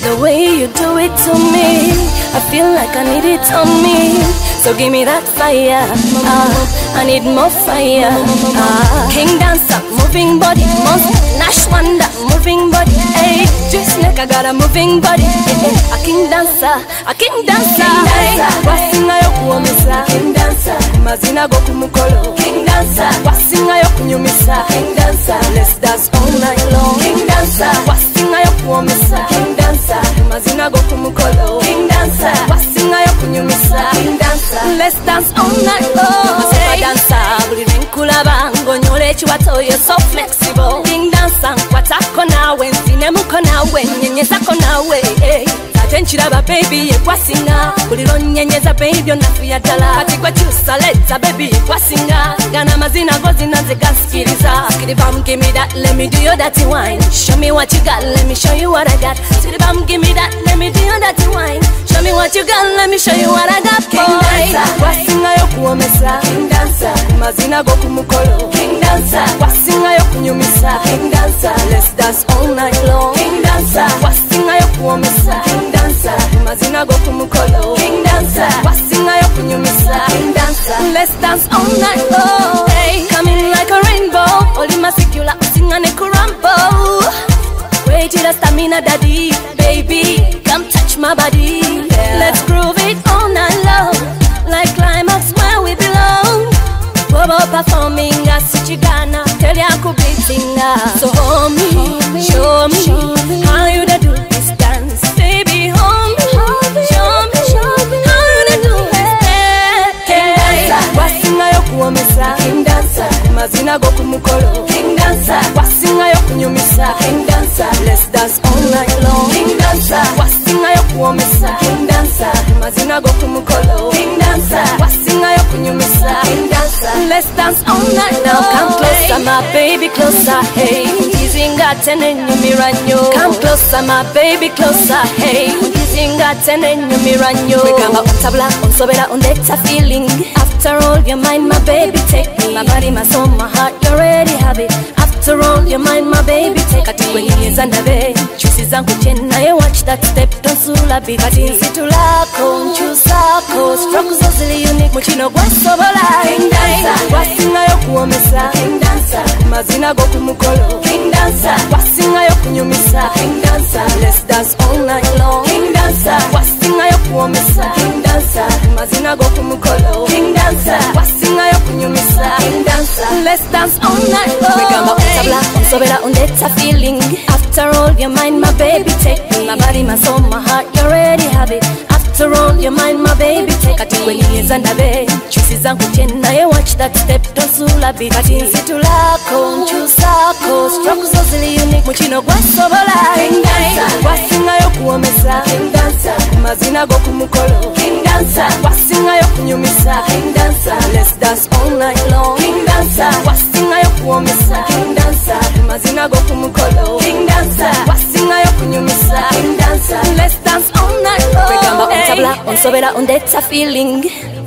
The way you do it to me, I feel like I need it on me. So give me that fire, I need more fire. King dancer, moving body, monster, Nash Wonder, moving body. Hey, just like I got a moving body. A king dancer, a king dancer. Wasinga yokuomesa, king dancer. Mazina go kumukolo, king dancer. Wasinga yokunyumisa, king dancer. Let's dance all night long, king dancer. Wasinga yokuomesa, king dancer. Mazina go kumukolo, king dancer. Wasinga yokunyumisa, king dancer. Let's dance all night long. Super dancer, buli rinkulaba ngonyole chiwato, you're so flexible. King dancer, nkwatako nawe, nsinemuko nawe, nyenyezako nawe. Tenchiraba baby ekwasinga buliro nyenyeza baby onafuya ddala kati gwe kyusaleta baby ekwasinga gana mazina go zinaze gasikiriza skidibam give me that, let me do your dirty wine. Show me what you got, let me show you what I got. Skidibam give me that, let me do your dirty wine. Show me what you got, let me show you what I got. King dancer, wasinga yokuomesa, king dancer. Mazina go kumukolo, king dancer. Wasinga yokunyumisa, king dancer. Let's dance all night long, king dancer. Wasinga yokuomesa, king dancer. Mazina go kumukolo, king dancer. Wasinga yokunyumisa, king dancer. Let's dance all night long. Hey, coming like a rainbow. Oli masikula usinga ne kurambo. Wait till the stamina daddy, baby, come touch my body. Yeah. Let's groove it all night long, like climax where we belong. Bobo performing as Chigana, tell ya kubitinga. So hold me, show me how you da do this dance, baby. Hold me, show me how you da do this dance. King dancer, wasinga yokuomesa, king dancer. Mazina go kumukolo, king dancer. Wasinga yokunyumisa, king dancer. Let's dance all night long, king dancer. Wasinga yokuomesa, king dancer. Mazina go kumukolo, king dancer. Wasinga yokunyumisa, king dancer. Let's dance all night long. Come closer, my baby, closer, hey. Izinga tene nyumiranyo. Come closer, my baby, closer, hey. Izinga tene nyumiranyo. Wegamba ontabula, onsobera, ondeta feeling. After all, your mind, my baby, take me. My body, my soul, my heart, you already have it. After all, your mind, my baby, take it. When you is under bed, choose zangu chena, you watch that step, don't sula big. Kati situlako, nchusako, stroke zozili unique, muchino gwasobola. King dancer, wasinga yokuomesa, king dancer. Mazina go kumukolo, king dancer. Wasinga yokunyumisa, king dancer. Let's dance all night long, king dancer. Wasinga yokuomesa, king dancer. Mazina go kumukolo, king dancer. Wasinga yokunyumisa, king dancer. Let's dance all night long. Wegamba ontabula, onsobera, ondeta feeling. After all, your mind, my baby, take me. My body, my soul, my heart, you already have it. After all, your mind, my baby, take it. When you is under bed, choose zangu chena, you watch that step, don't sula big. Kati situlako, nchusako, stroke zozili unique, muchino gwasobola. King dancer, wasinga yokuomesa, king dancer. Mazina go kumukolo, king dancer. Wasinga yokunyumisa, king dancer. Let's dance all night long, king dancer. Wasinga yokuomesa, king dancer. Mazina go kumukolo, king dancer. Wasinga yokunyumisa, king dancer. Let's dance all night long. Wegamba ontabula, onsobera, ondeta feeling.